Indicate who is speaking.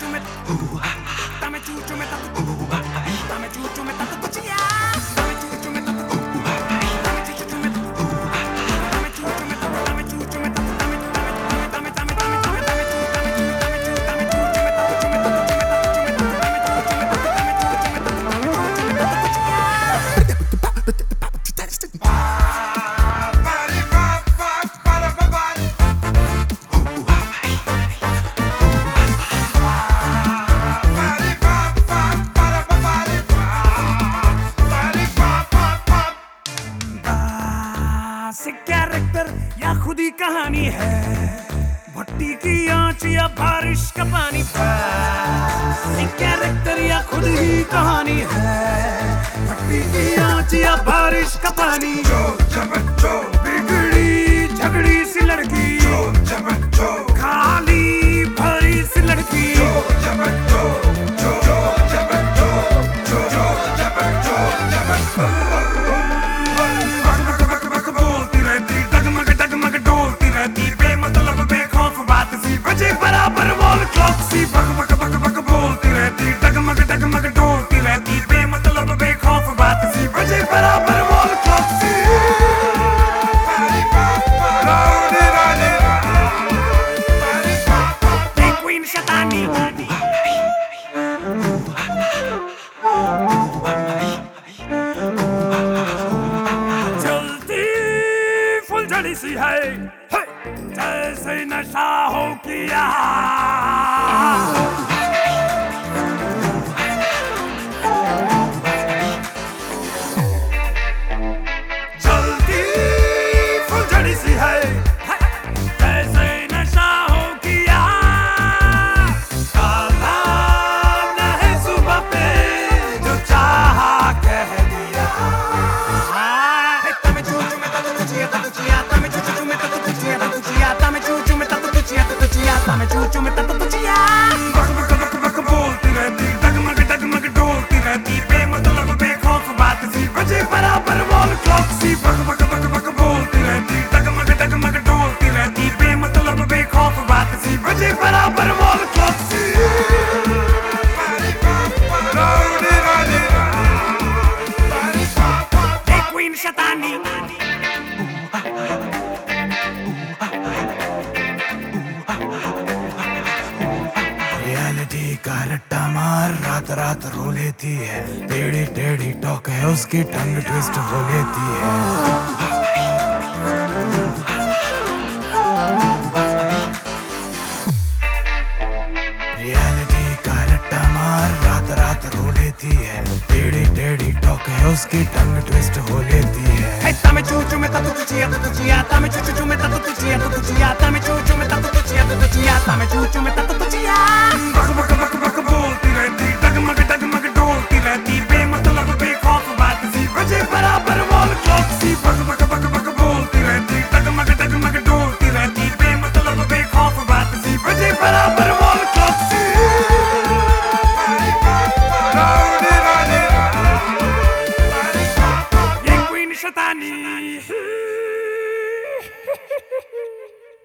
Speaker 1: me, dame chuchu me tatu, dame chuchu me tatu kuchiya, dame chuchu me tatu, dame chuchu me tatu, dame chuchu me tatu, dame chuchu me tatu, dame dame dame dame dame dame dame से character या खुद ही कहानी है, भट्टी की आंच या बारिश का पानी, से कैरेक्टर या खुद ही कहानी है, भट्टी की आंच या बारिश का पानी। जो बिगड़ी झगड़ी सी लड़की, खाली भरी सी लड़की, बराबर वॉल क्लॉक सी बक बक बक बक बोलती रहती, डगमग डगमग डोलती रहती, बेमतलब बेखौफ बात सी बजे बराबर वॉल क्लॉक सी। क्वीन शैतानी जल्दी फुलझड़ी सी है, जैसे नशा हो किया, जल्दी फुलझड़ी सी है, जैसे नशा हो किया, काला न है सुबह पे जो चाहा कह दिया। तमे चूचू में ततु तुचिया ततु चिया, तमे चूचू में ततु तुचिया ततु चिया, तमे चूचू में ततु तुचिया ततु चिया, तमे चूचू में ततु तुचिया। बक बक बक बक बोलती रहती, डगमग डगमग डोलती रहती, बेमतलब बेखौफ बात सी बजे बराबर वॉल क्लॉक सी। बक बक बक बक बोलती रहती, डगमग डगमग डोलती रहती, बेमतलब बेखौफ बात सी बजे बराबर वॉल क्लॉक सी। एक क्वीन शैतानी रियलिटी का रट्टा मार रात रात रो लेती है, टेढ़ी टेढ़ी टॉक है उसकी टंग ट्विस्ट हो लेती है। रियलिटी का रट्टा मार रात रात रो लेती है, टेढ़ी टेढ़ी टॉक है उसकी टंग ट्विस्ट हो लेती है। तमे चूचू में ततु तुचिया ततु चिया, तमे चूचू में ततु तुचिया ततु चिया, तमे चूचू में ततु तुचिया ततु चिया, तमे चूचू में ततु तुचिया। बक बक बक बक बोलती रहती, डगमग डगमग डोलती रहती, बेमतलब बेखौफ बात सी बजे बराबर वॉल क्लॉक सी। बक बक बक बक बोलती रहती, डगमग डगमग डोलती रहती, बेमतलब बेखौफ बात सी बजे बराबर